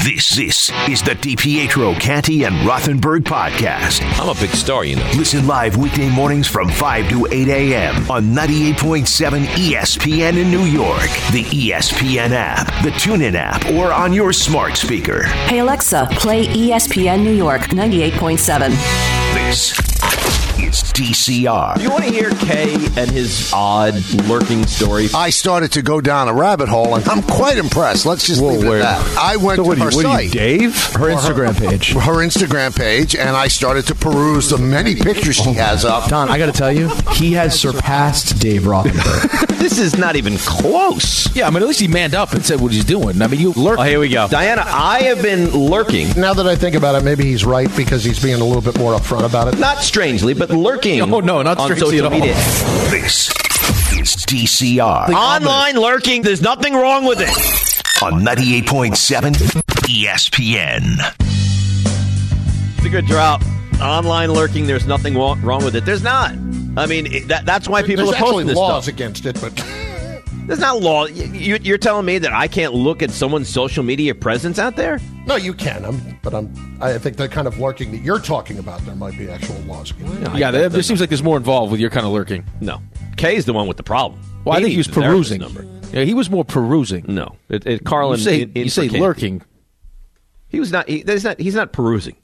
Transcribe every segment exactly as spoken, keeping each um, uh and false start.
This this is the DiPietro, Canty, and Rothenberg podcast. I'm a big star, you know. Listen live weekday mornings from five to eight a.m. on ninety-eight point seven E S P N in New York, the E S P N app, the TuneIn app, or on your smart speaker. Hey Alexa, play E S P N New York ninety-eight point seven. This is D C R. You want to hear Kay and his odd lurking story? I started to go down a rabbit hole, and I'm quite impressed. Let's just Whoa, leave it where, at that. I went so to her what, you, what site. Are you, Dave? Her Instagram her, page. Her Instagram page, and I started to peruse the many pictures she has up. Don, I got to tell you, he has surpassed Dave Rothenberg. This is not even close. Yeah, I mean, at least he manned up and said what he's doing. I mean, you lurk. Oh, here we go. Diana, I have been lurking. Now that I think about it, maybe he's right because he's being a little bit more upfront about it. Not strangely, but lurking. Oh, no, not on strangely social at all. media. This is D C R. Online lurking, there's nothing wrong with it. On ninety-eight point seven E S P N. It's a good drop. Online lurking, there's nothing wrong with it. There's not. I mean, it, that, that's why people There's are posting actually this laws stuff. against it, but There's not law. You, you're telling me that I can't look at someone's social media presence out there? no, you can. I'm, but I'm. I think the kind of lurking that you're talking about, there might be actual laws against it. Yeah, there, there seems like there's more involved with your kind of lurking. No. Kay's the one with the problem. Well, I think he was needs the therapist perusing. number. Yeah, he was more perusing. No. It, it, Carlin, You say, in, in you say for Kay. lurking. He was not, he, there's not. He's not perusing.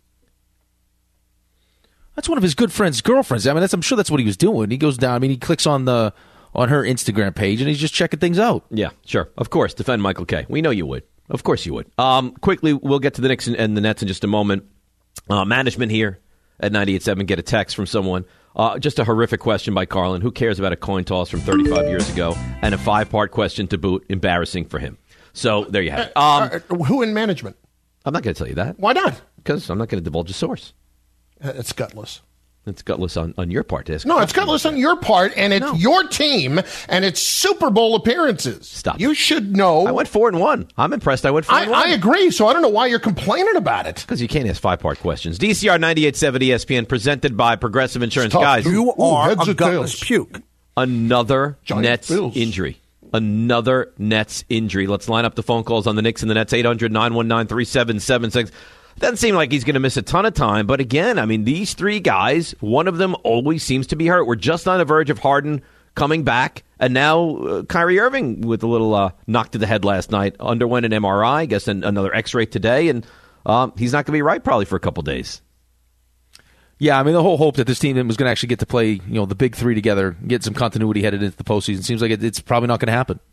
That's one of his good friend's girlfriends. I mean, that's, I'm sure that's what he was doing. He goes down. I mean, he clicks on the on her Instagram page and he's just checking things out. Yeah, sure. Of course. Defend Michael Kay. We know you would. Of course you would. Um, quickly, we'll get to the Knicks and, and the Nets in just a moment. Uh, management here at ninety-eight point seven get a text from someone. Uh, just a horrific question by Carlin. Who cares about a coin toss from thirty-five years ago? And a five-part question to boot. Embarrassing for him. So there you have it. Um, Uh, who in management? I'm not going to tell you that. Why not? Because I'm not going to divulge a source. Uh, It's gutless. It's gutless on, on your part to ask. No, it's gutless on your part, and it's No. your team, and it's Super Bowl appearances. Stop. You should know. I went four and one. I'm impressed. I went four I, and one. I agree, so I don't know why you're complaining about it. Because you can't ask five-part questions. D C R ninety-eight point seven E S P N presented by Progressive Insurance. Tough. Guys, You Ooh, are heads a or gutless tails? puke. another Giant Nets Bills. injury. Another Nets injury. Let's line up the phone calls on the Knicks and the Nets. eight hundred nine one nine three seven seven six. Doesn't seem like he's going to miss a ton of time. But again, I mean, these three guys, one of them always seems to be hurt. We're just on the verge of Harden coming back. And now uh, Kyrie Irving with a little uh, knock to the head last night. Underwent an M R I, I guess an, another X-ray today. And um, he's not going to be right probably for a couple days. Yeah, I mean, the whole hope that this team was going to actually get to play, you know, the big three together, get some continuity headed into the postseason, seems like it, it's probably not going to happen.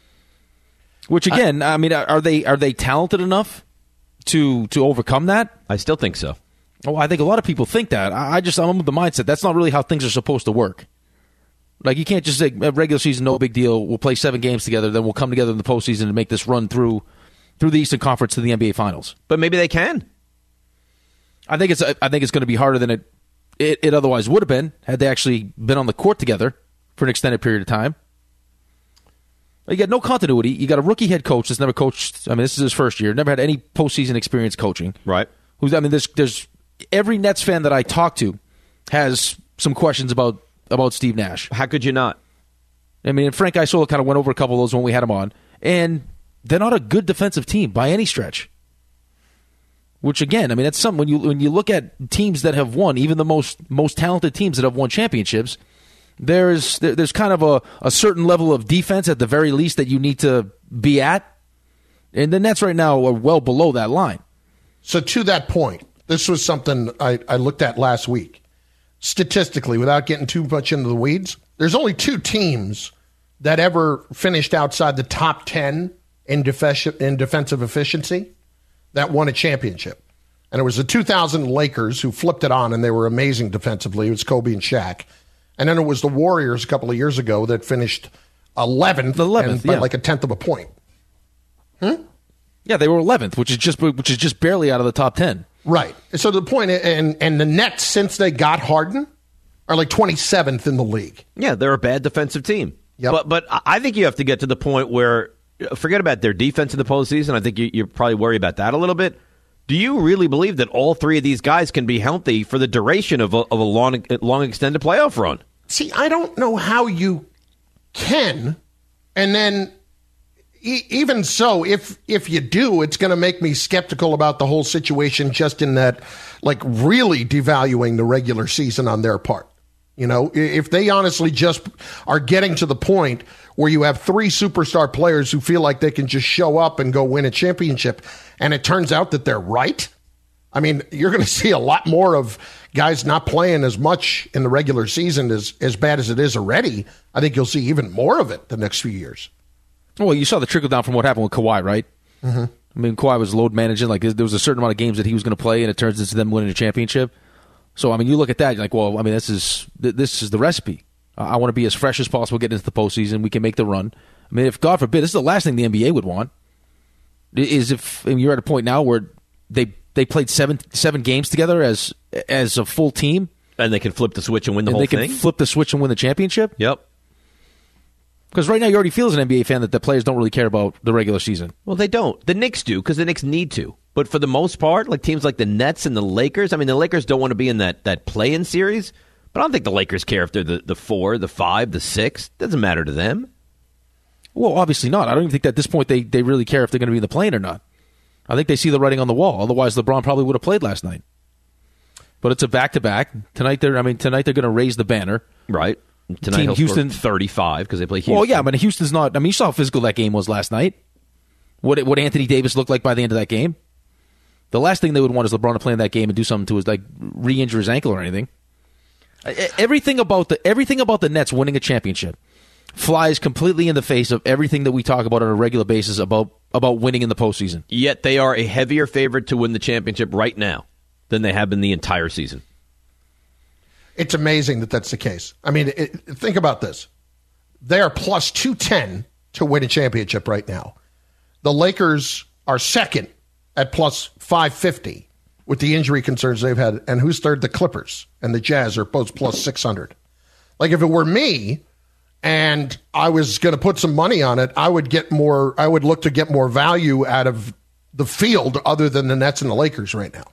Which again, I, I mean, are they are they talented enough to to overcome that? I still think so. Oh, I think a lot of people think that. I, I just I'm with the mindset that's not really how things are supposed to work. Like you can't just say regular season, no big deal. We'll play seven games together, then we'll come together in the postseason and make this run through through the Eastern Conference to the N B A Finals. But maybe they can. I think it's I think it's going to be harder than it, it it otherwise would have been had they actually been on the court together for an extended period of time. You got no continuity. You got a rookie head coach that's never coached. I mean, this is his first year. Never had any postseason experience coaching. Right. Who's? I mean, there's there's every Nets fan that I talk to has some questions about about Steve Nash. How could you not? I mean, and Frank Isola kind of went over a couple of those when we had him on, and they're not a good defensive team by any stretch. Which again, I mean, that's something when you when you look at teams that have won, even the most most talented teams that have won championships. There's there, there's kind of a, a certain level of defense at the very least that you need to be at. And the Nets right now are well below that line. So to that point, this was something I, I looked at last week. Statistically, without getting too much into the weeds, there's only two teams that ever finished outside the top ten in, def- in defensive efficiency that won a championship. And it was the two thousand Lakers who flipped it on, and they were amazing defensively. It was Kobe and Shaq. And then it was the Warriors a couple of years ago that finished eleventh, eleventh and by yeah. like a tenth of a point. Hmm? Yeah, they were eleventh, which is just which is just barely out of the top ten. Right. So the point, and and the Nets, since they got Harden, are like twenty-seventh in the league. Yeah, they're a bad defensive team. Yep. But but I think you have to get to the point where, forget about their defense in the postseason. I think you, you're probably worried about that a little bit. Do you really believe that all three of these guys can be healthy for the duration of a, of a long, long extended playoff run? See, I don't know how you can, and then e- even so, if if you do, it's going to make me skeptical about the whole situation, just in that, like, really devaluing the regular season on their part. You know, if they honestly just are getting to the point where you have three superstar players who feel like they can just show up and go win a championship, and it turns out that they're right, I mean, you're going to see a lot more of guys not playing as much in the regular season as, as bad as it is already. I think you'll see even more of it the next few years. Well, you saw the trickle down from what happened with Kawhi, right? Mm-hmm. I mean, Kawhi was load managing. Like, there was a certain amount of games that he was going to play, and it turns into them winning a championship. So, I mean, you look at that, you're like, well, I mean, this is this is the recipe. I want to be as fresh as possible getting into the postseason. We can make the run. I mean, if, God forbid, this is the last thing the N B A would want, is if I mean, you're at a point now where they they played seven seven games together as as a full team. And they can flip the switch and win the and whole they thing? can flip the switch and win the championship? Yep. Because right now you already feel as an N B A fan that the players don't really care about the regular season. Well, they don't. The Knicks do, because the Knicks need to. But for the most part, like teams like the Nets and the Lakers, I mean, the Lakers don't want to be in that, that play-in series, but I don't think the Lakers care if they're the, the four, the five, the six. Doesn't matter to them. Well, obviously not. I don't even think that at this point they, they really care if they're going to be in the play-in or not. I think they see the writing on the wall. Otherwise, LeBron probably would have played last night. But it's a back-to-back. Tonight they're I mean, tonight they're going to raise the banner. Right. Tonight Team he'll Houston score thirty-five because they play Houston. Well, yeah, but Houston's not. I mean, you saw how physical that game was last night. What what Anthony Davis looked like by the end of that game. The last thing they would want is LeBron to play in that game and do something to his, like, re-injure his ankle or anything. Everything about the everything about the Nets winning a championship flies completely in the face of everything that we talk about on a regular basis about about winning in the postseason. Yet they are a heavier favorite to win the championship right now than they have been the entire season. It's amazing that that's the case. I mean, it, think about this. They are plus two ten to win a championship right now. The Lakers are second at plus five fifty with the injury concerns they've had. And who's third? The Clippers and the Jazz are both plus six hundred. Like, if it were me and I was going to put some money on it, I would get more, I would look to get more value out of the field other than the Nets and the Lakers right now.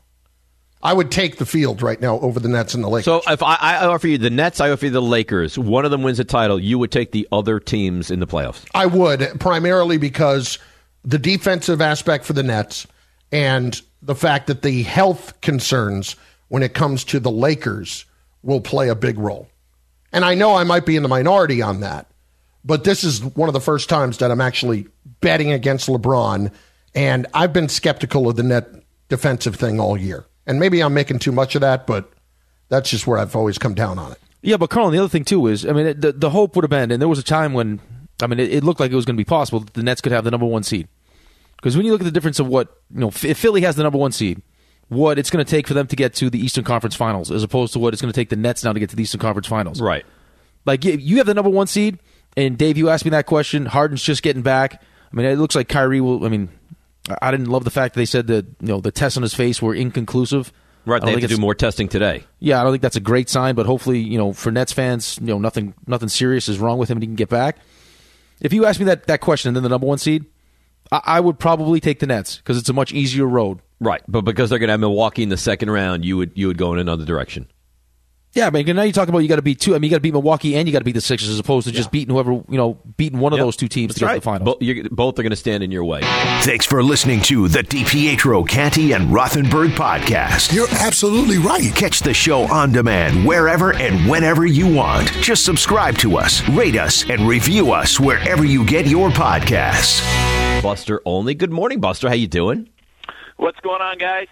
I would take the field right now over the Nets and the Lakers. So if I, I offer you the Nets, I offer you the Lakers. One of them wins a title. You would take the other teams in the playoffs. I would, primarily because the defensive aspect for the Nets and the fact that the health concerns when it comes to the Lakers will play a big role. And I know I might be in the minority on that, but this is one of the first times that I'm actually betting against LeBron, and I've been skeptical of the net defensive thing all year. And maybe I'm making too much of that, but that's just where I've always come down on it. Yeah, but Carl, the other thing, too, is, I mean, the, the hope would have been, and there was a time when, I mean, it, it looked like it was going to be possible that the Nets could have the number one seed. Because when you look at the difference of what, you know, if Philly has the number one seed, what it's going to take for them to get to the Eastern Conference Finals, as opposed to what it's going to take the Nets now to get to the Eastern Conference Finals. Right. Like, you have the number one seed, and Dave, you asked me that question. Harden's just getting back. I mean, it looks like Kyrie will, I mean, I didn't love the fact that they said that, you know, the tests on his face were inconclusive. Right, they have to do more testing today. Yeah, I don't think that's a great sign, but hopefully, you know, for Nets fans, you know, nothing nothing serious is wrong with him and he can get back. If you ask me that, that question and then the number one seed, I, I would probably take the Nets because it's a much easier road. Right, but because they're going to have Milwaukee in the second round, you would you would go in another direction. Yeah, man. Now you talk about you got to beat two. I mean, you got to beat Milwaukee and you got to beat the Sixers, as opposed to just yeah. beating whoever you know, beating one of yep. those two teams That's to get right. to the finals. Bo- you're, both are going to stand in your way. Thanks for listening to the DiPietro, Canty, and Rothenberg podcast. You're absolutely right. Catch the show on demand wherever and whenever you want. Just subscribe to us, rate us, and review us wherever you get your podcasts. Buster Olney. Good morning, Buster. How you doing? What's going on, guys?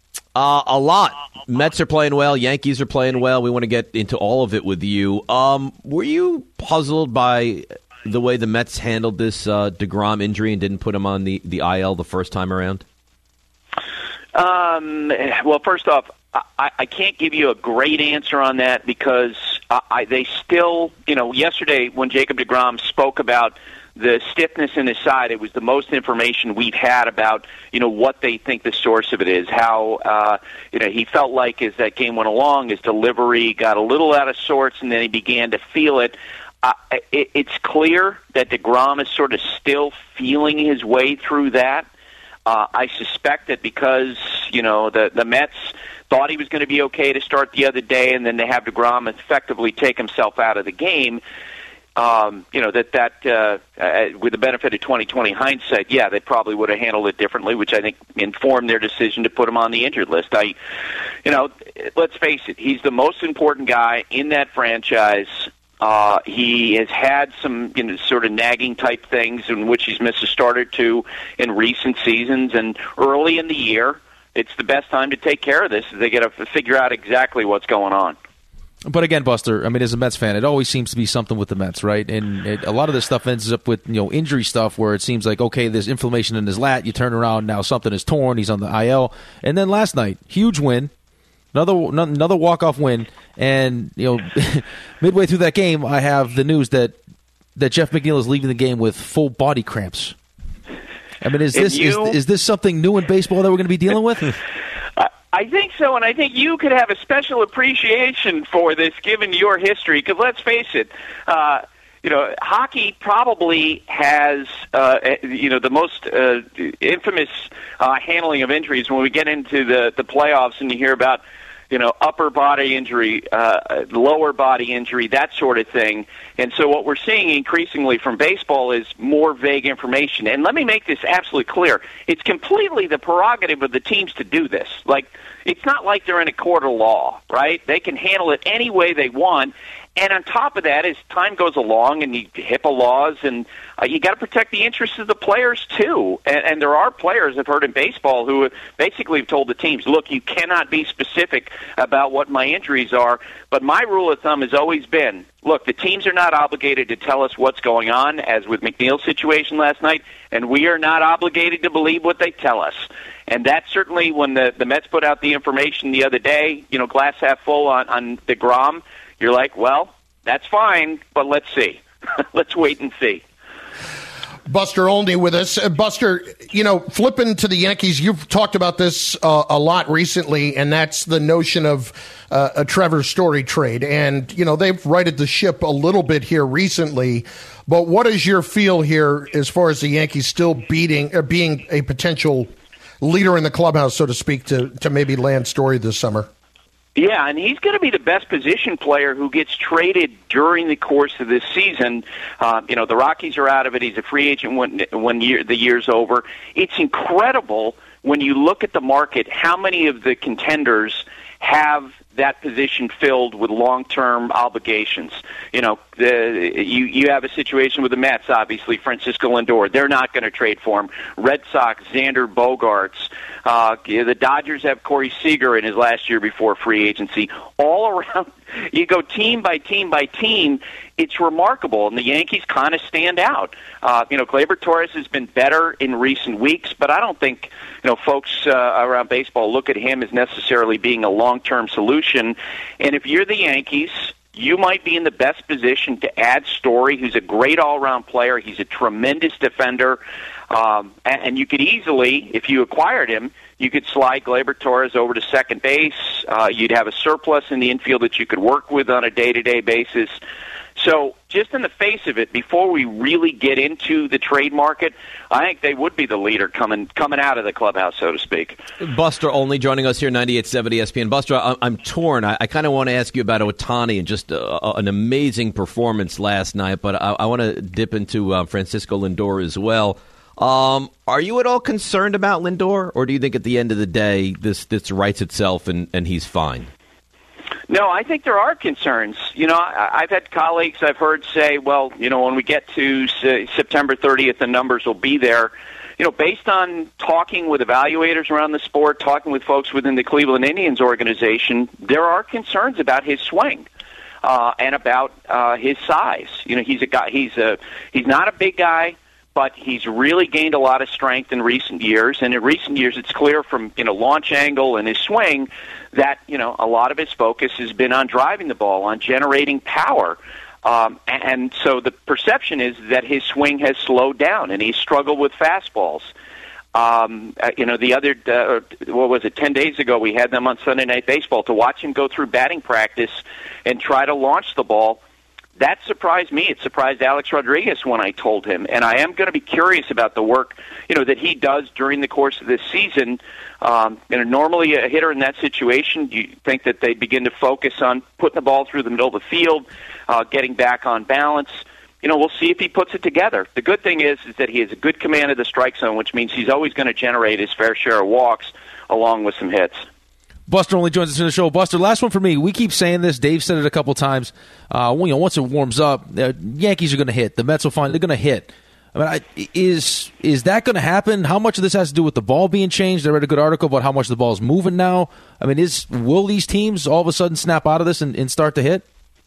Uh, a lot. Mets are playing well. Yankees are playing well. We want to get into all of it with you. Um, were you puzzled by the way the Mets handled this uh, DeGrom injury and didn't put him on the, the I L the first time around? Um, well, first off, I, I can't give you a great answer on that because I, I, they still, you know, yesterday when Jacob DeGrom spoke about the stiffness in his side, it was the most information we've had about, you know, what they think the source of it is. How, uh, you know, he felt like as that game went along, his delivery got a little out of sorts, and then he began to feel it. Uh, it it's clear that DeGrom is sort of still feeling his way through that. Uh, I suspect that because, you know, the, the Mets thought he was going to be okay to start the other day, and then they have DeGrom effectively take himself out of the game. um, you know, that that uh, uh, with the benefit of twenty twenty hindsight, yeah, they probably would have handled it differently, which I think informed their decision to put him on the injured list. I, you know, let's face it, he's the most important guy in that franchise. Uh, he has had some, you know, sort of nagging type things in which he's missed a start or two in recent seasons, and early in the year, it's the best time to take care of this. They got to figure out exactly what's going on. But again, Buster, I mean, as a Mets fan, it always seems to be something with the Mets, right? And it, a lot of this stuff ends up with, you know, injury stuff where it seems like, okay, there's inflammation in his lat, you turn around, now something is torn, he's on the I L. And then last night, huge win. Another another walk-off win, and you know, midway through that game, I have the news that, that Jeff McNeil is leaving the game with full body cramps. I mean, is this you, is, is this something new in baseball that we're going to be dealing with? I think so, and I think you could have a special appreciation for this given your history, because let's face it, uh, you know, hockey probably has, uh, you know, the most uh, infamous uh, handling of injuries when we get into the, the playoffs and you hear about, you know, upper body injury, uh, lower body injury, that sort of thing. And so what we're seeing increasingly from baseball is more vague information. And let me make this absolutely clear. It's completely the prerogative of the teams to do this. Like, it's not like they're in a court of law, right? They can handle it any way they want. And on top of that, as time goes along and you HIPAA laws, and uh, you got to protect the interests of the players too. And, and there are players I've heard in baseball who have basically have told the teams, look, you cannot be specific about what my injuries are. But my rule of thumb has always been, look, the teams are not obligated to tell us what's going on, as with McNeil's situation last night, and we are not obligated to believe what they tell us. And that's certainly when the, the Mets put out the information the other day, you know, glass half full on, on DeGrom, you're like, well, that's fine, but let's see. Let's wait and see. Buster Olney with us. Uh, Buster, you know, flipping to the Yankees, you've talked about this uh, a lot recently, and that's the notion of uh, a Trevor Story trade. And, you know, they've righted the ship a little bit here recently. But what is your feel here as far as the Yankees still beating, or being a potential leader in the clubhouse, so to speak, to, to maybe land Story this summer? Yeah, and he's going to be the best position player who gets traded during the course of this season. Uh, you know, the Rockies are out of it. He's a free agent when, when year, the year's over. It's incredible when you look at the market how many of the contenders have that position filled with long-term obligations. You know, the, you you have a situation with the Mets, obviously, Francisco Lindor. They're not going to trade for him. Red Sox, Xander Bogaerts. Uh, the Dodgers have Corey Seager in his last year before free agency. All around, you go team by team by team, it's remarkable, and the Yankees kind of stand out. Uh, you know, Gleyber Torres has been better in recent weeks, but I don't think, you know, folks uh, around baseball look at him as necessarily being a long-term solution. And if you're the Yankees, you might be in the best position to add Story, who's a great all-around player. He's a tremendous defender. Um, and, and you could easily, if you acquired him, you could slide Gleyber Torres over to second base. Uh, you'd have a surplus in the infield that you could work with on a day-to-day basis. So just in the face of it, before we really get into the trade market, I think they would be the leader coming coming out of the clubhouse, so to speak. Buster Olney joining us here, ninety-eight point seven E S P N. Buster, I, I'm torn. I, I kind of want to ask you about Ohtani and just uh, an amazing performance last night, but I, I want to dip into uh, Francisco Lindor as well. Um, are you at all concerned about Lindor, or do you think at the end of the day this, this rights itself and, and he's fine? No, I think there are concerns. You know, I, I've had colleagues I've heard say, well, you know, when we get to say, September thirtieth, the numbers will be there. You know, based on talking with evaluators around the sport, talking with folks within the Cleveland Indians organization, there are concerns about his swing uh, and about uh, his size. You know, he's a guy. He's a he's not a big guy, but he's really gained a lot of strength in recent years. And in recent years, it's clear from, you know, launch angle and his swing that, you know, a lot of his focus has been on driving the ball, on generating power. Um, and so the perception is that his swing has slowed down and he's struggled with fastballs. Um, uh, you know, the other, uh, what was it, ten days ago, we had them on Sunday Night Baseball to watch him go through batting practice and try to launch the ball. That surprised me. It surprised Alex Rodriguez when I told him. And I am going to be curious about the work, you know, that he does during the course of this season. Um, you know, normally a hitter in that situation, you think that they begin to focus on putting the ball through the middle of the field, uh, getting back on balance. you know, we'll see if he puts it together. The good thing is, is that he has a good command of the strike zone, which means he's always going to generate his fair share of walks along with some hits. Buster only joins us in the show. Buster, last one for me. We keep saying this. Dave said it a couple times. Uh, you know, once it warms up, the Yankees are going to hit. The Mets will find they're going to hit. I mean, I, is is that going to happen? How much of this has to do with the ball being changed? I read a good article about how much the ball is moving now. I mean, is will these teams all of a sudden snap out of this and, and start to hit?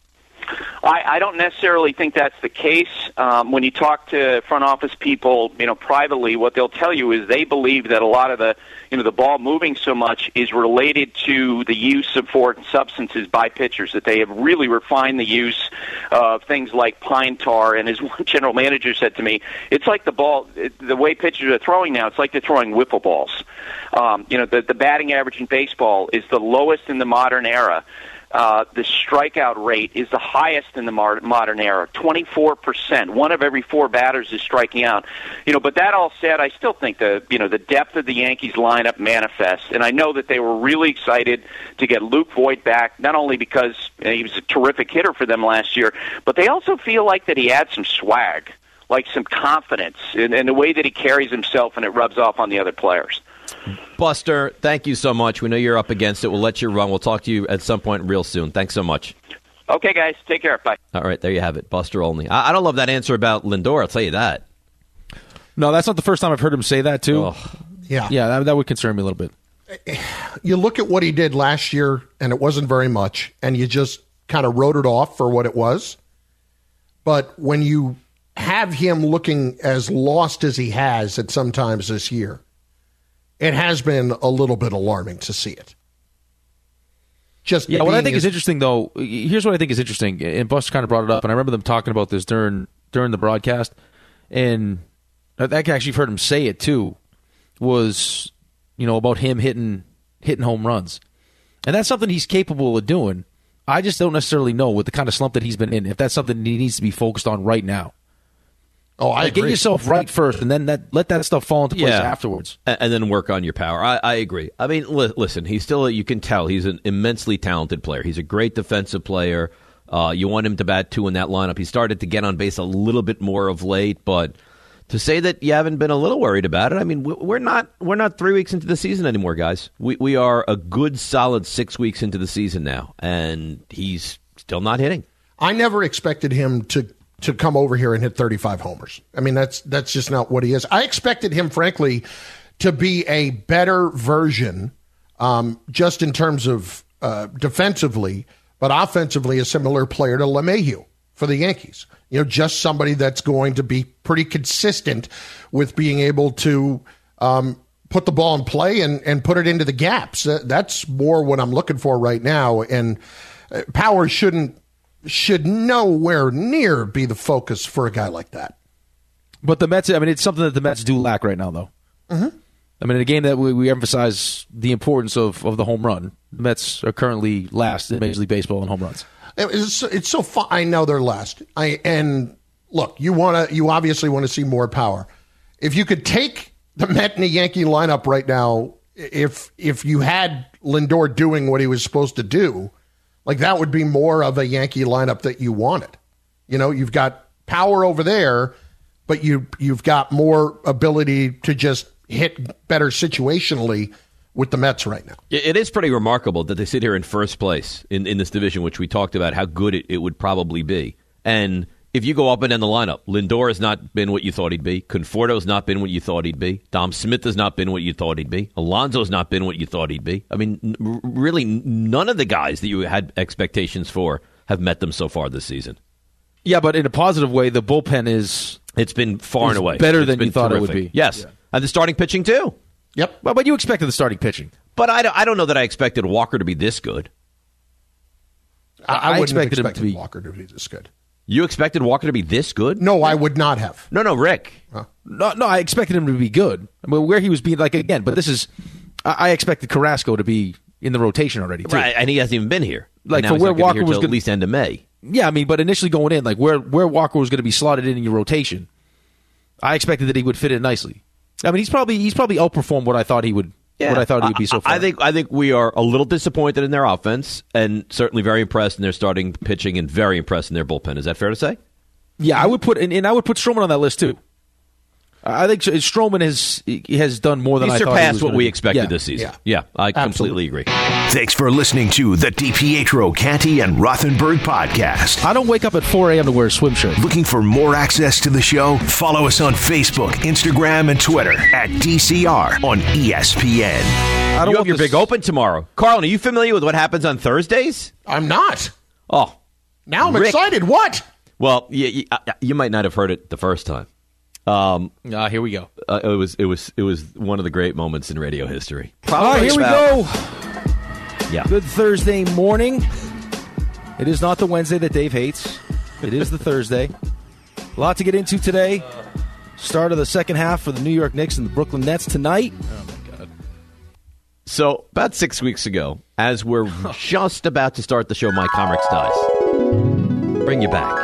I, I don't necessarily think that's the case. Um, when you talk to front office people, you know, privately, what they'll tell you is they believe that a lot of the, you know, the ball moving so much is related to the use of foreign substances by pitchers, that they have really refined the use of things like pine tar. And as one general manager said to me, it's like the ball, the way pitchers are throwing now, it's like they're throwing wiffle balls. Um, you know, the, the batting average in baseball is the lowest in the modern era. Uh, the strikeout rate is the highest in the mar- modern era, twenty-four percent. One of every four batters is striking out. You know, but that all said, I still think the you know the depth of the Yankees lineup manifests, and I know that they were really excited to get Luke Voit back, not only because you know, he was a terrific hitter for them last year, but they also feel like that he had some swag, like some confidence in, in the way that he carries himself, and it rubs off on the other players. Buster, thank you so much. We know you're up against it. We'll let you run. We'll talk to you at some point real soon. Thanks so much. Okay, guys. Take care. Bye. All right, there you have it. Buster Olney. I, I don't love that answer about Lindor. I'll tell you that. No, that's not the first time I've heard him say that, too. Oh. Yeah. Yeah, that, that would concern me a little bit. You look at what he did last year, and it wasn't very much, and you just kind of wrote it off for what it was. But when you have him looking as lost as he has at some times this year, it has been a little bit alarming to see it. Just yeah, what I think is, is interesting, though, here's what I think is interesting, and Buster kind of brought it up, and I remember them talking about this during during the broadcast, and I actually heard him say it, too, was, you know, about him hitting hitting home runs. And that's something he's capable of doing. I just don't necessarily know with the kind of slump that he's been in, if that's something he needs to be focused on right now. Oh, I like, agree. Get yourself right first, and then that, let that stuff fall into place yeah. afterwards. And, and then work on your power. I, I agree. I mean, li- listen, he's still, you can tell, he's an immensely talented player. He's a great defensive player. Uh, you want him to bat two in that lineup. He started to get on base a little bit more of late, but to say that you haven't been a little worried about it, I mean, we're not we're not three weeks into the season anymore, guys. We we are a good, solid six weeks into the season now, and he's still not hitting. I never expected him to to come over here and hit thirty-five homers. I mean, that's that's just not what he is. I expected him, frankly, to be a better version, um, just in terms of uh, defensively, but offensively, a similar player to LeMahieu for the Yankees. You know, just somebody that's going to be pretty consistent with being able to um, put the ball in play and, and put it into the gaps. Uh, that's more what I'm looking for right now. And uh, power shouldn't should nowhere near be the focus for a guy like that. But the Mets, I mean, it's something that the Mets do lack right now, though. Mm-hmm. I mean, in a game that we, we emphasize the importance of, of the home run, the Mets are currently last in Major League Baseball in home runs. It's, it's so fun. I know they're last. I and look, you want to. You obviously want to see more power. If you could take the Met and the Yankee lineup right now, if if you had Lindor doing what he was supposed to do, like that would be more of a Yankee lineup that you wanted. You know, you've got power over there, but you you've got more ability to just hit better situationally with the Mets right now. It is pretty remarkable that they sit here in first place in, in this division, which we talked about how good it, it would probably be. And if you go up and down the lineup, Lindor has not been what you thought he'd be. Conforto's not been what you thought he'd be. Dom Smith has not been what you thought he'd be. Alonso's not been what you thought he'd be. I mean, n- really, none of the guys that you had expectations for have met them so far this season. Yeah, but in a positive way, the bullpen is It's been far and away better it's than been you thought terrific. it would be. Yes, yeah. And the starting pitching too. Yep. Well, but you expected the starting pitching. But I don't, I don't know that I expected Walker to be this good. I, I, I wouldn't expected have him expected to be- Walker to be this good. You expected Walker to be this good? No, I would not have. No, no, Rick. Huh. No, no, I expected him to be good. I mean, where he was being like again, but this is, I, I expected Carrasco to be in the rotation already, too. Right, and he hasn't even been here. Like, And now for he's where not gonna be Walker here was till gonna- at least end of May. Yeah, I mean, but initially going in, like where where Walker was going to be slotted in in your rotation, I expected that he would fit in nicely. I mean, he's probably he's probably outperformed what I thought he would. What I thought he would be so far. I think I think we are a little disappointed in their offense, and certainly very impressed in their starting pitching, and very impressed in their bullpen. Is that fair to say? Yeah, I would put and, and I would put Stroman on that list too. I think Stroman has he has done more than he I thought. surpassed he was what we do. expected yeah. this season. Yeah, yeah I Absolutely. completely agree. Thanks for listening to the DiPietro, Canty, and Rothenberg podcast. I don't wake up at four a.m. to wear a swim shirt. Looking for more access to the show? Follow us on Facebook, Instagram, and Twitter at D C R on E S P N. I don't You have want your this- big open tomorrow. Carlin, are you familiar with what happens on Thursdays? I'm not. Oh, Now I'm Rick. excited. What? well, you, you, uh, you might not have heard it the first time. Um, Ah, here we go. uh, it was it was it was one of the great moments in radio history. All right, here we go. Yeah. Good Thursday morning. It is not the Wednesday that Dave hates. It is the Thursday. A lot to get into today. Start of the second half for the New York Knicks and the Brooklyn Nets tonight. So about six weeks ago, as we're just about to start the show, My Comics Dies. Bring you back.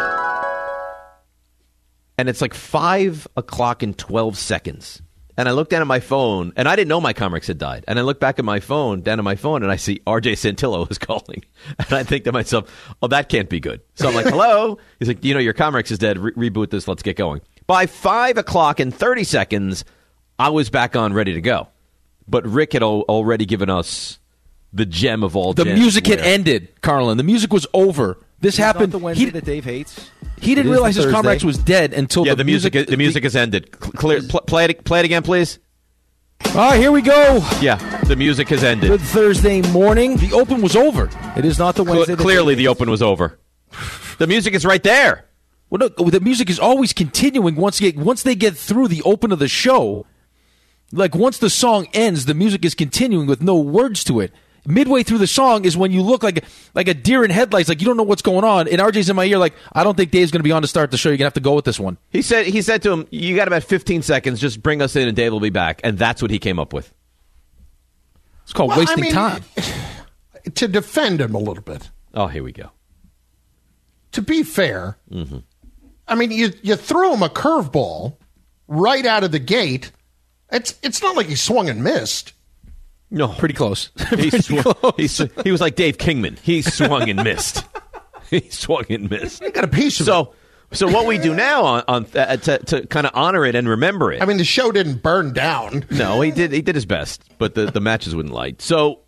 And it's like five o'clock and twelve seconds. And I look down at my phone, and I didn't know My Comics had died. And I look back at my phone, down at my phone, and I see R J Santillo is calling. And I think to myself, oh, that can't be good. So I'm like, hello? He's like, you know, your Comics is dead. Re- reboot this. Let's get going. By five o'clock and thirty seconds, I was back on, ready to go. But Rick had al- already given us the gem of all The gems. music had where- ended, Carlin. The music was over. This happened. Not the Wednesday he, that Dave hates. he didn't It is realize the his Thursday. Comrex was dead until Yeah, the, the music, the music has ended. Cl- Clear, pl- play it, play it again, please. All right, here we go. Yeah, the music has ended. Good Thursday morning. The open was over. It is not the Cl- Wednesday that clearly, Dave the open was over. The music is right there. Well, look, the music is always continuing once you get, once they get through the open of the show. Like once the song ends, the music is continuing with no words to it. Midway through the song is when you look like like a deer in headlights, like you don't know what's going on. And R J's in my ear, like I don't think Dave's going to be on to start the show. You're going to have to go with this one. He said. He said to him, "You got about fifteen seconds. Just bring us in, and Dave will be back." And that's what he came up with. It's called Well, I wasting mean, time. To defend him a little bit, Oh, here we go. to be fair, I mean, you you threw him a curveball right out of the gate. It's it's not like he swung and missed. No, Pretty close. He, Pretty swung, close. he, sw- he was like Dave Kingman. He swung and missed. He swung and missed. You got a piece of it. So, so what we do now on, on uh, to, to kind of honor it and remember it. I mean, the show didn't burn down. No, he did. He did his best, but the, the matches wouldn't light. So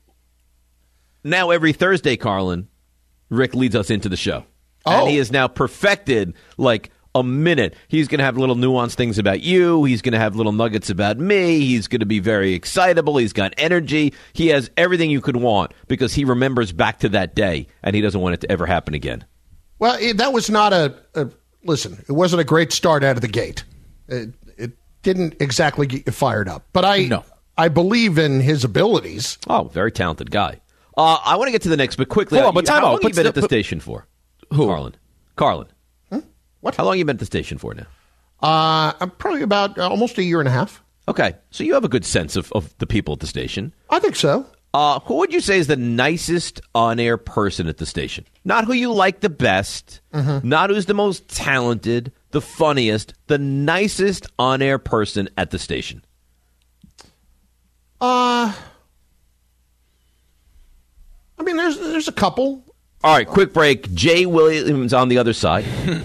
now every Thursday, Carlin, Rick leads us into the show, Oh. and he has now perfected like a minute. He's going to have little nuanced things about you. He's going to have little nuggets about me. He's going to be very excitable. He's got energy. He has everything you could want because he remembers back to that day, and he doesn't want it to ever happen again. Well, it, that was not a, a listen. It wasn't a great start out of the gate. It, it didn't exactly get you fired up, but I No. I believe in his abilities. Oh, very talented guy. Uh, I want to get to the next, but quickly, Hold on, but how time long out. have you But been the- at the but- station for? Who? Carlin. Carlin. What? How long have you been at the station for now? Uh, I'm probably about uh, almost a year and a half. Okay, so you have a good sense of, of the people at the station. I think so. Uh, who would you say is the nicest on-air person at the station? Not who you like the best, not who's the most talented, the funniest, the nicest on-air person at the station. Uh, I mean, there's there's a couple. All right, quick break. Jay Williams on the other side.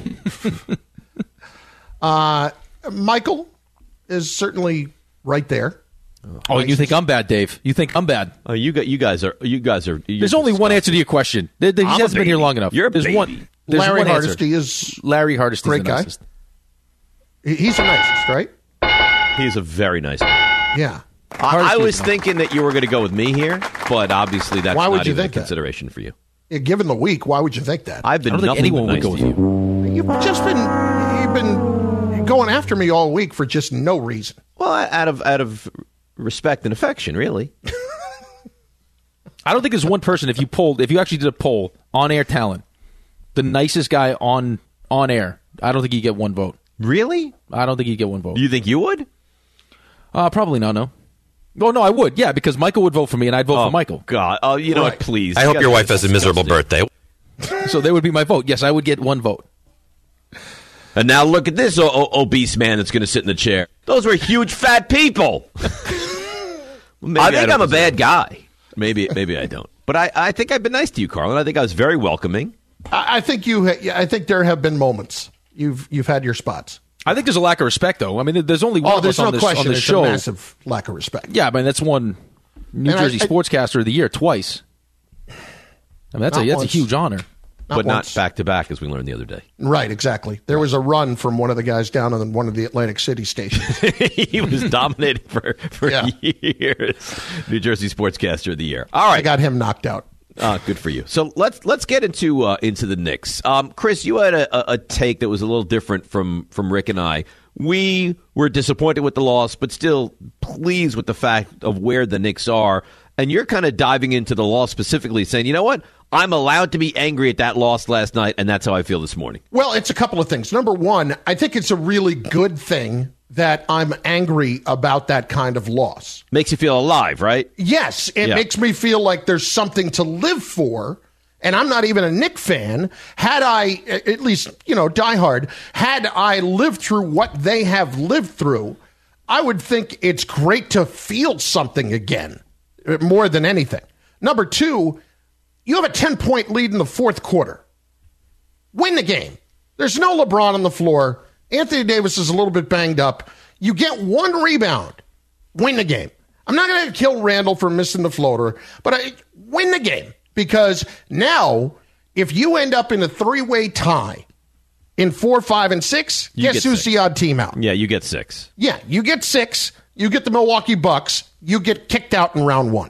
Uh, Michael is certainly right there. Oh, you think I'm bad, Dave? You think I'm bad? Oh, you got you guys are you guys are. you're There's only one disgusting. answer to your question. There, there, he I'm a hasn't been here baby. long enough. You're a there's baby. one. There's Larry one answer. Hardesty is Larry Hardesty, Great the guy. nicest. he- he's the nicest, right? He's a very nice guy. Yeah. I, I Hardesty was is nice. thinking that you were going to go with me here, but obviously that's Why would not you even think a that? consideration for you. Yeah, given the week, why would you think that? I've been I don't think nothing anyone but would nice go with to you. You've just been you've been going after me all week for just no reason. Well, out of out of respect and affection, really. I don't think there's one person. If you polled, if you actually did a poll on air talent, the nicest guy on on air, I don't think you get one vote. Really? I don't think you get one vote. You think you would? Uh, probably not. No. Oh no, I would. Yeah, because Michael would vote for me, and I'd vote Oh for Michael. God! Oh, you know Right. what? Please. I You hope guys your are wife has a miserable disgusting. birthday. So they would be my vote. Yes, I would get one vote. And now look at this o- o- obese man that's going to sit in the chair. Those were huge fat people. Maybe I think don't I'm a deserve bad guy. Maybe maybe I don't. But I, I think I've been nice to you, Carlin. I think I was very welcoming. I, I think you. Ha- yeah, I think there have been moments you've you've had your spots. I think there's a lack of respect, though. I mean, there's only one oh, of there's us no on this, question. on this there's show. a massive lack of respect. Yeah, I mean, that's won New And Jersey I, I, Sportscaster of the Year twice. I mean, that's, a, that's a huge honor. Not but once. not back-to-back, as we learned the other day. Right, exactly. There was a run from one of the guys down on one of the Atlantic City stations. He was dominated for, for yeah. years. New Jersey Sportscaster of the Year. All right. I got him knocked out. Uh, good for you. So let's let's get into uh, into the Knicks. Um, Chris, you had a, a take that was a little different from, from Rick and I. We were disappointed with the loss, but still pleased with the fact of where the Knicks are. And you're kind of diving into the loss specifically, saying, you know what? I'm allowed to be angry at that loss last night, and that's how I feel this morning. Well, it's a couple of things. Number one, I think it's a really good thing that I'm angry about that kind of loss. Makes you feel alive, right? Yes, it yeah. makes me feel like there's something to live for. And I'm not even a Knick fan. Had I, at least, you know, diehard, had I lived through what they have lived through, I would think it's great to feel something again, more than anything. Number two, you have a ten-point lead in the fourth quarter. Win the game. There's no LeBron on the floor. Anthony Davis is a little bit banged up. You get one rebound. Win the game. I'm not going to kill Randall for missing the floater, but I win the game. Because now, if you end up in a three-way tie in four, five, and six, you guess who's six. the odd team out? Yeah, you get six. Yeah, you get six. You get the Milwaukee Bucks. You get kicked out in round one.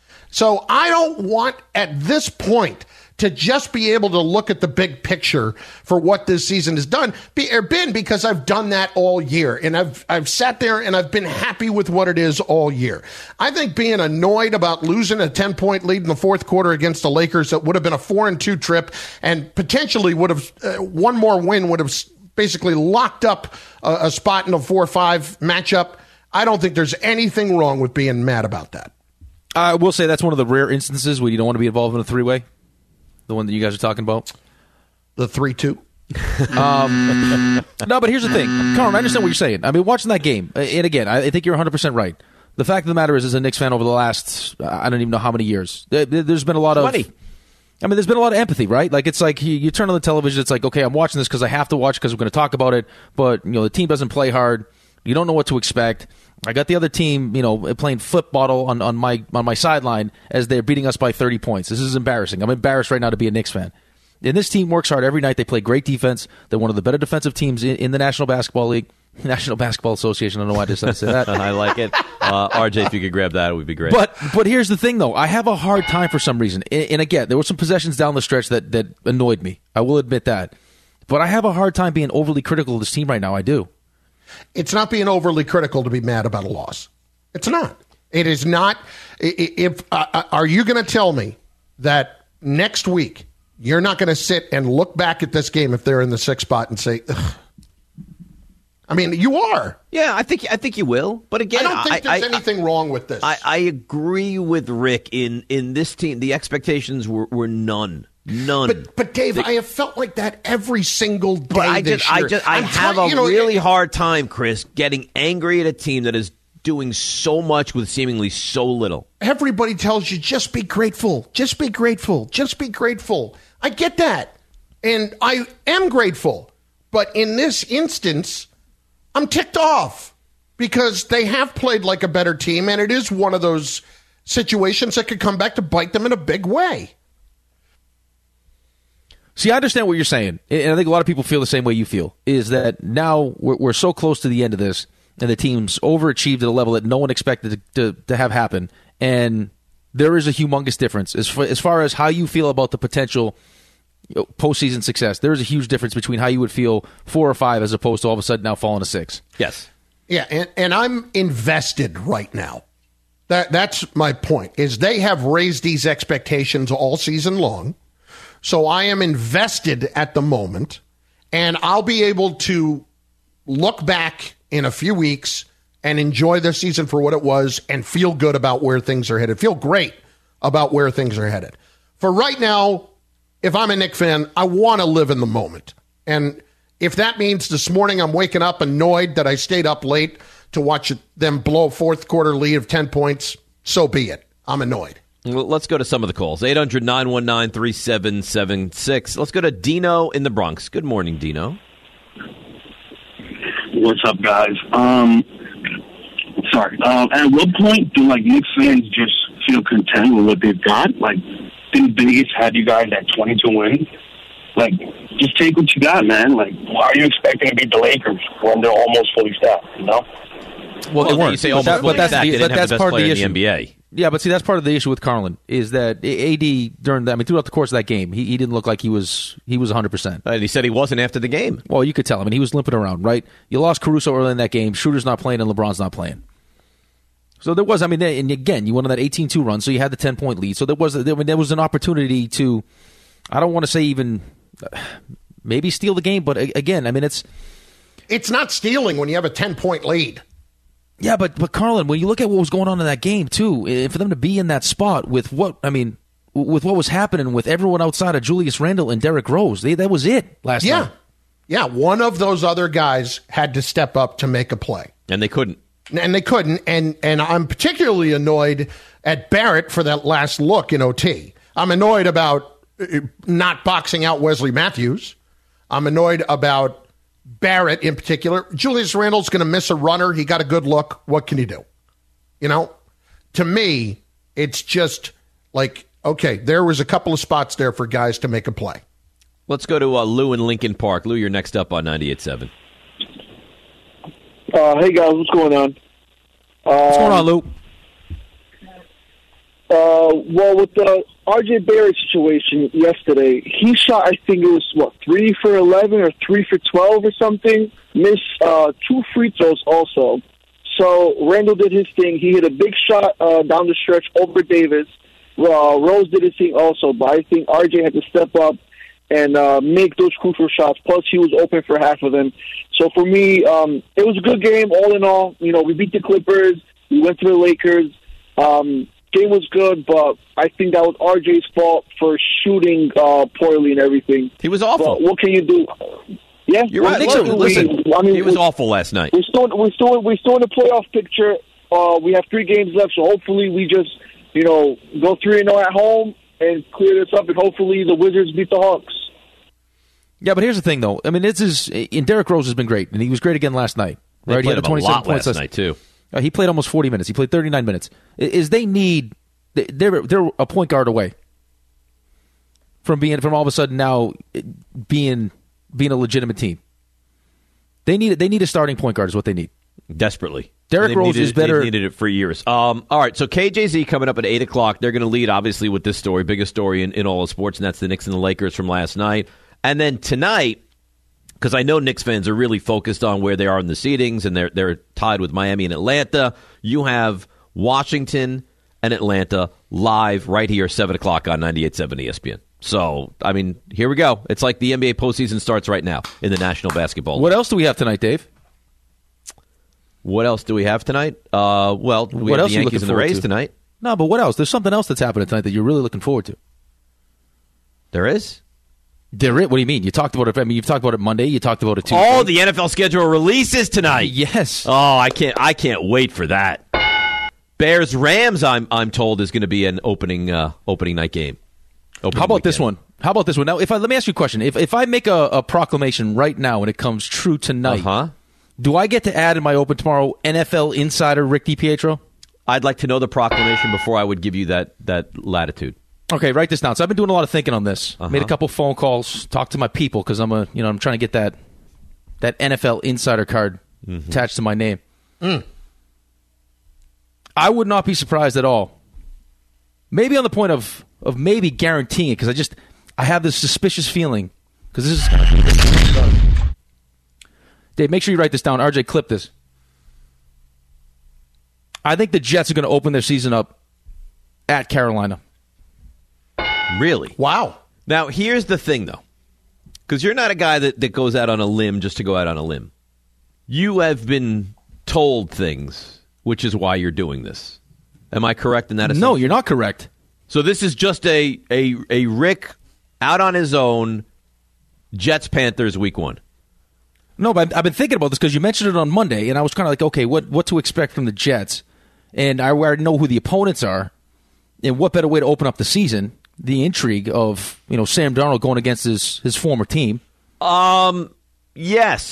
So I don't want, at this point, to just be able to look at the big picture for what this season has done, be, or been, because I've done that all year. And I've I've sat there and I've been happy with what it is all year. I think being annoyed about losing a ten-point lead in the fourth quarter against the Lakers that would have been a four and two trip and potentially would have, uh, one more win would have basically locked up a, a spot in a four five matchup. I don't think there's anything wrong with being mad about that. I will say that's one of the rare instances where you don't want to be involved in a three-way. The one that you guys are talking about? The three two? um, no, but here's the thing. Carm, I understand what you're saying. I mean, watching that game, and again, I think you're one hundred percent right. The fact of the matter is, as a Knicks fan over the last, I don't even know how many years, there's been a lot of... twenty. I mean, there's been a lot of empathy, right? Like, it's like you, you turn on the television, it's like, okay, I'm watching this because I have to watch because we're going to talk about it, but, you know, the team doesn't play hard. You don't know what to expect. I got the other team, you know, playing football on, on my on my sideline as they're beating us by thirty points. This is embarrassing. I'm embarrassed right now to be a Knicks fan. And this team works hard every night. They play great defense. They're one of the better defensive teams in, in the National Basketball League. National Basketball Association. I don't know why I decided to say that. I like it. Uh, R J, if you could grab that, it would be great. But but here's the thing, though. I have a hard time for some reason. And, and again, there were some possessions down the stretch that, that annoyed me. I will admit that. But I have a hard time being overly critical of this team right now. I do. It's not being overly critical to be mad about a loss. It's not. It is not. If uh, are you going to tell me that next week you're not going to sit and look back at this game if they're in the sixth spot and say, ugh. I mean, you are. Yeah, I think I think you will. But again, I don't think I, there's I, anything I, wrong with this. I, I agree with Rick. In in this team, the expectations were, were none. None. But, but Dave, the, I have felt like that every single day but I this just, year. I just, I I'm have trying, a you know, really it, hard time, Chris, getting angry at a team that is doing so much with seemingly so little. Everybody tells you, just be grateful. Just be grateful. Just be grateful. I get that. And I am grateful. But in this instance, I'm ticked off because they have played like a better team, and it is one of those situations that could come back to bite them in a big way. See, I understand what you're saying, and I think a lot of people feel the same way you feel, is that now we're, we're so close to the end of this, and the team's overachieved at a level that no one expected to, to, to have happen, and there is a humongous difference. As far, as far as how you feel about the potential you know, postseason success, there is a huge difference between how you would feel four or five as opposed to all of a sudden now falling to six. Yes. Yeah, and, and I'm invested right now. That That's my point, is they have raised these expectations all season long. So I am invested at the moment, and I'll be able to look back in a few weeks and enjoy the season for what it was and feel good about where things are headed. Feel great about where things are headed. For right now, if I'm a Knicks fan, I want to live in the moment. And if that means this morning I'm waking up annoyed that I stayed up late to watch them blow a fourth quarter lead of ten points, so be it. I'm annoyed. Well, let's go to some of the calls. eight hundred, nine one nine, three seven seven six. Let's go to Dino in the Bronx. Good morning, Dino. What's up, guys? Um, sorry. Um, at what point do like Knicks fans just feel content with what they've got? Like, didn't Vegas had you guys at twenty-two wins? Like, just take what you got, man. Like, why are you expecting to beat the Lakers when they're almost fully staffed? You know. Well, they weren't. You say But almost that- but fully that's stacked. the- They but didn't have that's the best part of the player in issue. the N B A. Yeah, but see, that's part of the issue with Carlin is that A D during that. I mean, throughout the course of that game, he, he didn't look like he was he was one hundred percent. And he said he wasn't after the game. Well, you could tell. I mean, he was limping around, right? You lost Caruso early in that game. Schroeder's not playing, and LeBron's not playing. So there was, I mean, and again, you went on that eighteen two run, so you had the ten-point lead. So there was, I mean, there was an opportunity to, I don't want to say even, maybe steal the game, but again, I mean, it's... It's not stealing when you have a ten-point lead. Yeah, but, but Carlin, when you look at what was going on in that game, too, and for them to be in that spot with what, I mean, with what was happening with everyone outside of Julius Randle and Derrick Rose, they, that was it last Yeah. night. Yeah, one of those other guys had to step up to make a play. And they couldn't. And they couldn't. And and I'm particularly annoyed at Barrett for that last look in O T. I'm annoyed about uh, not boxing out Wesley Matthews. I'm annoyed about Barrett in particular. Julius Randle's going to miss a runner. He got a good look. What can he do? You know, to me, it's just like, okay, there was a couple of spots there for guys to make a play. Let's go to uh, Lou in Lincoln Park. Lou, you're next up on ninety-eight point seven. Uh, hey, guys, what's going on? Uh, What's going on, Lou? Uh, well, with the R J Barrett situation yesterday, he shot, I think it was, what, three for eleven or three for twelve or something? Missed uh, two free throws also. So Randall did his thing. He hit a big shot uh, down the stretch over Davis. Uh, Rose did his thing also, but I think R J had to step up and uh, make those crucial shots. Plus, he was open for half of them. So for me, um, it was a good game all in all. You know, we beat the Clippers. We went to the Lakers. Um, game was good, but I think that was R J's fault for shooting uh, poorly and everything. He was awful. But what can you do? Yeah, You're well, right. listen, Listen, we, I mean, he was we, awful last night. We're still, we're still, we're still in the playoff picture. Uh, we have three games left, so hopefully we just, you know, go three and zero at home and clear this up, and hopefully the Wizards beat the Hawks. Yeah, but here's the thing, though. I mean, this is and Derrick Rose has been great, and he was great again last night. They Right, he played had him a twenty-seven lot points last night, too. Uh, he played almost forty minutes. He played thirty-nine minutes. Is they need they're they're a point guard away from being from all of a sudden now being being a legitimate team. They need they need a starting point guard is what they need desperately. Derrick They've Rose needed, is better. They've needed it for years. Um, all right, so K J Z coming up at eight o'clock. They're going to lead, obviously, with this story, biggest story in, in all of sports, and that's the Knicks and the Lakers from last night. And then tonight, because I know Knicks fans are really focused on where they are in the seedings, and they're they're tied with Miami and Atlanta. You have Washington and Atlanta live right here, seven o'clock on ninety-eight point seven E S P N. So, I mean, here we go. It's like the N B A postseason starts right now in the National Basketball League. What else do we have tonight, Dave? What else do we have tonight? Uh, well, we what have else the are you Yankees looking and the forward Rays to? tonight. No, but what else? There's something else that's happening tonight that you're really looking forward to. There is? There is? What do you mean? You talked about it. I mean, you've talked about it Monday. You talked about it Tuesday. Oh, the N F L schedule releases tonight. Yes. Oh, I can't. I can't wait for that. Bears Rams. I'm I'm told is going to be an opening uh, opening night game. Opening How about weekend. this one? How about this one? Now, if I let me ask you a question. If if I make a, a proclamation right now and it comes true tonight, Uh-huh. do I get to add in my open tomorrow N F L insider Rick DiPietro? I'd like to know the proclamation before I would give you that that latitude. Okay, write this down. So I've been doing a lot of thinking on this. Uh-huh. Made a couple phone calls, talked to my people because I'm a you know I'm trying to get that that N F L insider card Mm-hmm. attached to my name. Mm. I would not be surprised at all. Maybe on the point of of maybe guaranteeing it because I just I have this suspicious feeling because this is kind of Dave. Make sure you write this down. R J, clip this. I think the Jets are going to open their season up at Carolina. Really? Wow. Now, here's the thing, though, because you're not a guy that, that goes out on a limb just to go out on a limb. You have been told things, which is why you're doing this. Am I correct in that assumption? No, you're not correct. So this is just a a, a Rick out on his own, Jets-Panthers week one. No, but I've been thinking about this because you mentioned it on Monday, and I was kind of like, okay, what what to expect from the Jets? And I already know who the opponents are, and what better way to open up the season? The intrigue of you know Sam Darnold going against his his former team. Um, yes,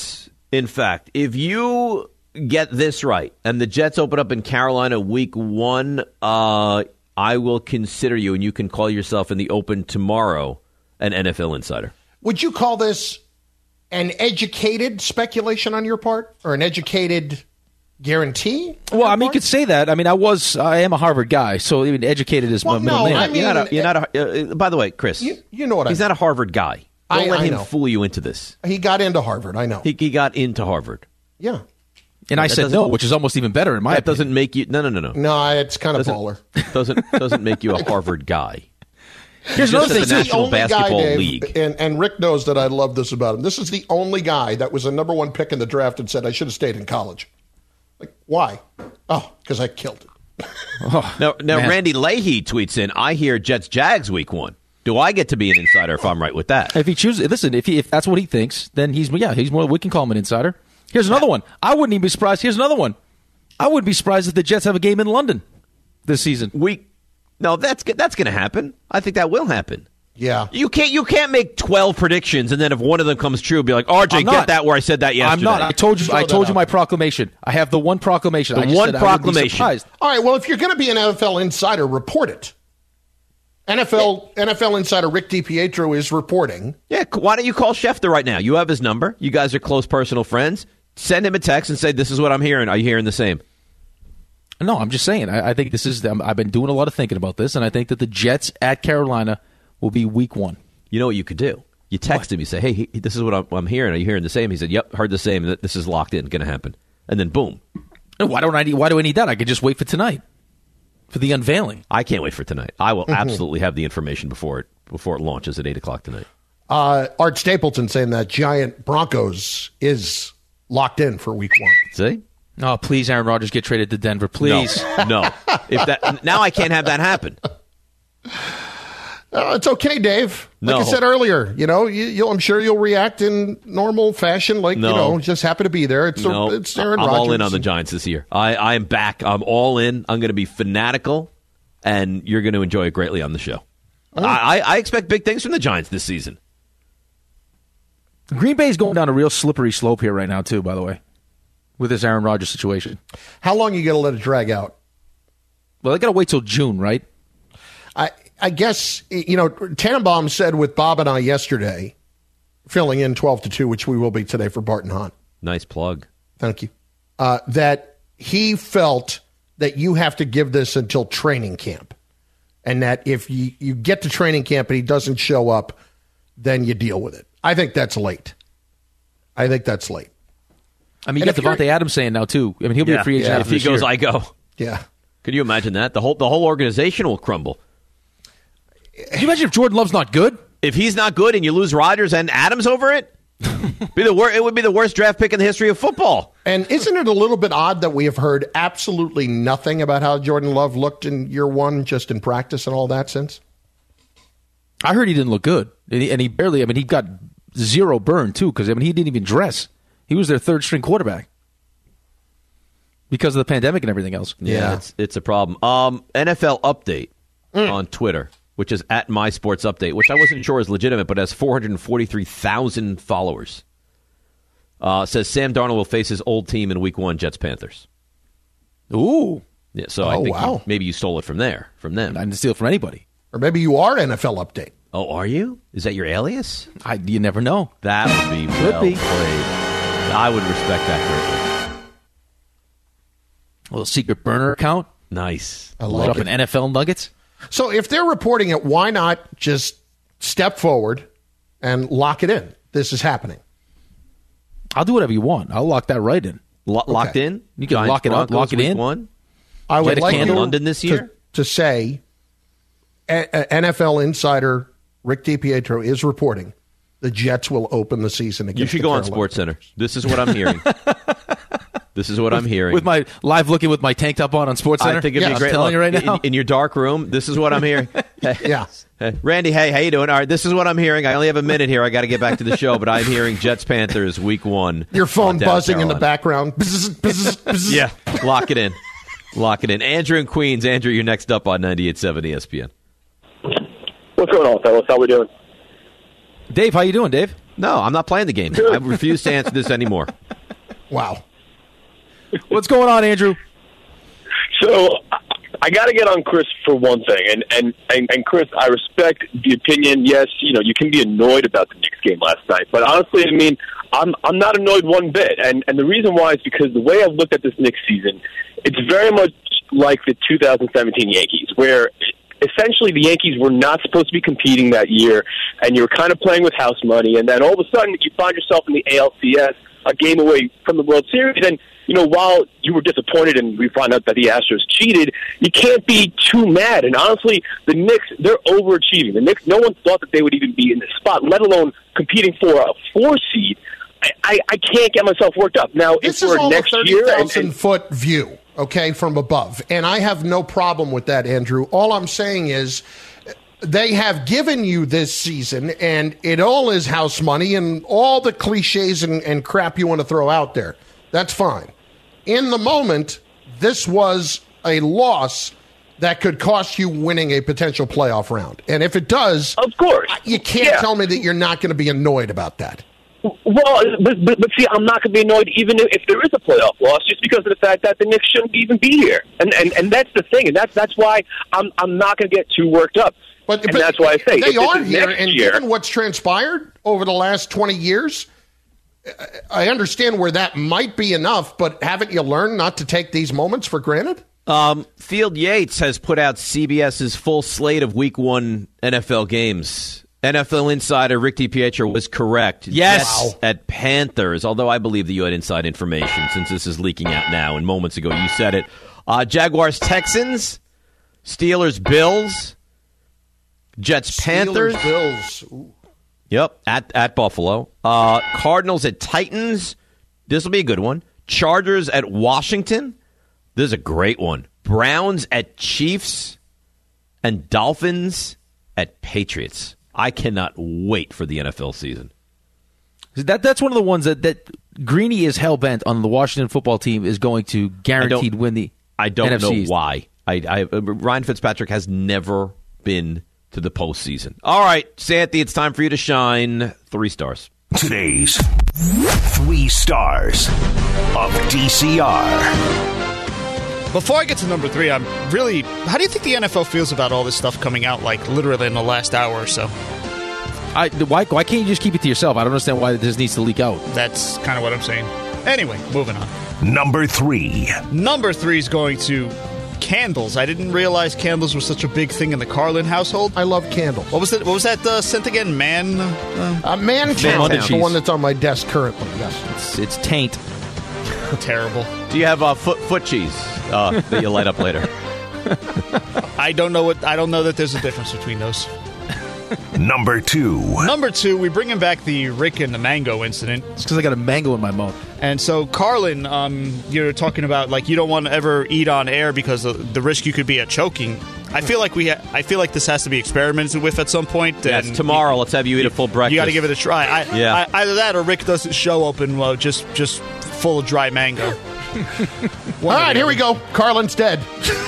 In fact, if you get this right and the Jets open up in Carolina week one, uh, I will consider you, and you can call yourself in the open tomorrow, an N F L insider. Would you call this an educated speculation on your part or an educated guarantee? Well, I mean, you could say that. I mean, I was, I am a Harvard guy, so even educated is well, my middle no, name. I mean, you're not a, you're not a uh, by the way, Chris, you, you know what he's I mean. not a Harvard guy. Don't I, let I him know. fool you into this. He got into Harvard, I know. He, he got into Harvard. Yeah. And I That said doesn't- no, which is almost even better in my That opinion. doesn't make you, no, no, no, no. No, it's kind of Doesn't- baller. Doesn't, doesn't make you a Harvard guy. Here's Just another at thing, the too. National only guy, Basketball Dave, League. And, and Rick knows that I love this about him. This is the only guy that was a number one pick in the draft and said, I should have stayed in college. Like, why? Oh, because I killed it. Now, now man. Randy Leahy tweets in, I hear Jets Jags week one. Do I get to be an insider if I'm right with that? If he chooses, listen, if he, if that's what he thinks, then he's yeah, he's more. We can call him an insider. Here's another one. I wouldn't even be surprised. Here's another one. I wouldn't be surprised if the Jets have a game in London this season. We, no, that's that's going to happen. I think that will happen. Yeah. You can't you can't make twelve predictions and then if one of them comes true, be like, R J, I'm get not. that where I said that yesterday. I'm not. I told you. Throw I that told you out. my proclamation. I have the one proclamation. The I just one said I wouldn't be proclamation. surprised. All right, well, if you're going to be an N F L insider, report it. N F L N F L insider Rick DiPietro is reporting. Yeah, c- why don't you call Schefter right now? You have his number. You guys are close personal friends. Send him a text and say, this is what I'm hearing. Are you hearing the same? No, I'm just saying. I, I think this is. Um, I've been doing a lot of thinking about this, and I think that the Jets at Carolina will be week one. You know what you could do? You text him. You say, hey, he, this is what I'm, I'm hearing. Are you hearing the same? He said, yep, heard the same. This is locked in. Going to happen. And then boom. And why don't I need? Why do I need that? I could just wait for tonight for the unveiling. I can't wait for tonight. I Mm-hmm. will absolutely have the information before it before it launches at eight o'clock tonight. Uh, Art Stapleton saying that Giant Broncos is locked in for week one. See? Oh, please, Aaron Rodgers, get traded to Denver, please. No. no. If that now I can't have that happen. Uh, it's okay, Dave. Like No. I said earlier, you know, you, you'll, I'm sure you'll react in normal fashion, like No. you know, just happy to be there. It's No, a, it's Aaron I'm Rodgers. all in on the Giants this year. I, I am back. I'm all in. I'm going to be fanatical, and you're going to enjoy it greatly on the show. I, I, I expect big things from the Giants this season. Green Bay's going down a real slippery slope here right now, too. By the way, with this Aaron Rodgers situation. How long are you going to let it drag out? Well, they got to wait till June, right? I I guess you know Tannenbaum said with Bob and I yesterday, filling in twelve to two, which we will be today for Barton Hahn. Nice plug. Thank you. Uh, that he felt that you have to give this until training camp, and that if you, you get to training camp and he doesn't show up, then you deal with it. I think that's late. I think that's late. I mean, And you if got you're- Devontae Adams saying now too. I mean, he'll be Yeah, a free agent yeah, after if he this goes, year. I go. Yeah. Could you imagine that? The whole the whole organization will crumble. Can you imagine if Jordan Love's not good? If he's not good and you lose Rodgers and Adams over it, be the wor- it would be the worst draft pick in the history of football. And isn't it a little bit odd that we have heard absolutely nothing about how Jordan Love looked in year one, just in practice and all that since? I heard he didn't look good, and he, and he barely. I mean, he got zero burn too, because I mean, he didn't even dress. He was their third string quarterback because of the pandemic and everything else. Yeah, it's it's a problem. Um, N F L update on Twitter, which is at My Sports Update, which I wasn't sure is legitimate, but has four hundred forty-three thousand followers. Uh, says Sam Darnold will face his old team in Week One, Jets Panthers. Ooh, Yeah, so I Oh, think wow. you, maybe you stole it from there, from them. I didn't steal it from anybody. Or maybe you are N F L update. Oh, are you? Is that your alias? I, you never know. That would be Could well be. played. I would respect that greatly. A little secret burner account. Nice. I Load like up it. in N F L nuggets. So if they're reporting it, why not just step forward and lock it in? This is happening. I'll do whatever you want. I'll lock that right in. Lo- Locked Okay. in? You can Giants lock it up, Broncos lock it week in. One? I would Light a like candle. you London this to- year? to say a- a- N F L insider Rick DiPietro is reporting the Jets will open the season against You should the go on Carolina Sports Center. This is what I'm hearing. This is what I'm hearing. With my live looking with my tank top on on Sports Center. I think it'd yeah, be I'm great. telling you Look, right now. in, in your dark room, this is what I'm hearing. Hey, Yeah. hey, Randy, hey, how you doing? All right, this is what I'm hearing. I only have a minute here. I got to get back to the show, but I'm hearing Jets Panthers week one. Your phone uh, down buzzing in the Carolina. background. Bzz, bzz, bzz. Yeah, lock it in. Lock it in. Andrew in Queens. Andrew, you're next up on ninety-eight point seven E S P N. What's going on, fellas? How we doing? Dave, how you doing, Dave? No, I'm not playing the game. I refuse to answer this anymore. Wow. What's going on, Andrew? So I got to get on Chris for one thing, and, and, and, and Chris, I respect the opinion. Yes, you know, you can be annoyed about the Knicks game last night, but honestly, I mean, I'm I'm not annoyed one bit, and and the reason why is because the way I've looked at this Knicks season, it's very much like the two thousand seventeen Yankees, where essentially the Yankees were not supposed to be competing that year, and you were kind of playing with house money, and then all of a sudden you find yourself in the A L C S, a game away from the World Series, and you know, while you were disappointed and we found out that the Astros cheated, you can't be too mad. And honestly, the Knicks, they're overachieving. The Knicks, no one thought that they would even be in this spot, let alone competing for a four seed. I, I, I can't get myself worked up. Now, this if is we're all next a year... thirty thousand foot view, okay, from above. And I have no problem with that, Andrew. All I'm saying is they have given you this season, and it all is house money and all the cliches and, and crap you want to throw out there. That's fine. In the moment, this was a loss that could cost you winning a potential playoff round. And if it does, of course, you can't yeah. tell me that you're not going to be annoyed about that. Well, but, but, but see, I'm not going to be annoyed even if there is a playoff loss, just because of the fact that the Knicks shouldn't even be here. And and, and that's the thing, and that's that's why I'm I'm not going to get too worked up. But, and but that's why I say they are here, and year, given what's transpired over the last twenty years, I understand where that might be enough, but haven't you learned not to take these moments for granted? Um, Field Yates has put out CBS's full slate of Week One N F L games. N F L insider Rick DiPietro was correct. Yes, Jets at Panthers. Although I believe that you had inside information since this is leaking out now, and moments ago you said it. Uh, Jaguars Texans, Steelers Bills, Jets Panthers, Steelers, Bills. Ooh. Yep, at at Buffalo. Uh, Cardinals at Titans. This will be a good one. Chargers at Washington. This is a great one. Browns at Chiefs. And Dolphins at Patriots. I cannot wait for the N F L season. That That's one of the ones that, that Greeny is hell-bent on. The Washington football team is going to guaranteed win the I don't N F C know why. I, I Ryan Fitzpatrick has never been to the postseason. All right, Santi, it's time for you to shine. Three stars. Today's three stars of D C R. Before I get to number three, I'm really... How do you think the N F L feels about all this stuff coming out, like, literally in the last hour or so? I, why, why can't you just keep it to yourself? I don't understand why this needs to leak out. That's kind of what I'm saying. Anyway, moving on. Number three. Number three is going to... candles. I didn't realize candles were such a big thing in the Carlin household. I love candles. What was that? What was that uh, scent again? Man, uh, uh, man candle. It's the one that's on my desk currently. Yes, it's, it's taint. Terrible. Do you have uh, foot foot cheese uh, that you light up later? I don't know what. I don't know that there's a difference between those. Number two. Number two, we bringing back the Rick and the mango incident. It's because I got a mango in my mouth. And so, Carlin, um, you're talking about like you don't want to ever eat on air because of the risk you could be at choking. I feel like we. Ha- I feel like this has to be experimented with at some point. Yes, and tomorrow. You, let's have you eat a full breakfast. You got to give it a try. I, yeah. I, either that or Rick does his show open uh, just just full of dry mango. All right, here we go. Carlin's dead.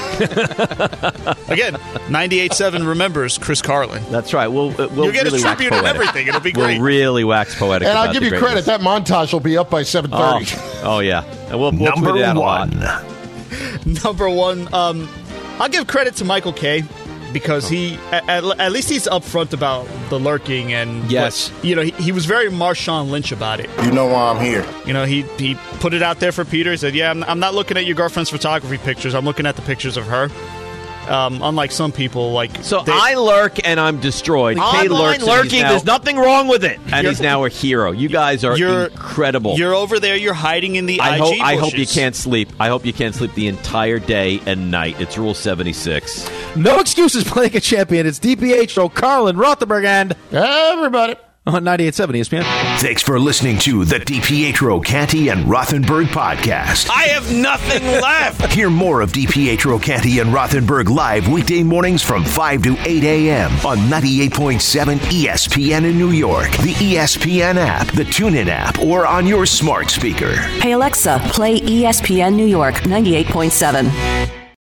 Again, ninety-eight point seven remembers Chris Carlin. That's right. We'll, uh, we'll You'll get really a tribute and everything. It'll be great. We'll really wax poetic. And about I'll give the you greatness. credit. That montage will be up by seven thirty. Oh, oh yeah. And we'll, we'll Number tweet it out one. a lot. Number one, um, I'll give credit to Michael Kay because he, at, at least he's upfront about the lurking and yes, what, you know, he, he was very Marshawn Lynch about it. You know why I'm here. You know, he he put it out there for Peter. He said, "Yeah, I'm, I'm not looking at your girlfriend's photography pictures. I'm looking at the pictures of her." Um, unlike some people, like so, they, I lurk and I'm destroyed. Online Kay lurks lurking, now, there's nothing wrong with it, and he's now a hero. You guys are you're, incredible. You're over there. You're hiding in the I I G hope, bushes. I hope you can't sleep. I hope you can't sleep the entire day and night. It's Rule seventy-six. No excuses. Playing a champion. It's DiPietro, Carlin, Rothenberg, and everybody on ninety-eight point seven E S P N. Thanks for listening to the DiPietro, Canty, and Rothenberg podcast. I have nothing left. Hear more of DiPietro, Canty, and Rothenberg live weekday mornings from five to eight a.m. on ninety-eight point seven E S P N in New York, the E S P N app, the TuneIn app, or on your smart speaker. Hey Alexa, play E S P N New York ninety-eight point seven.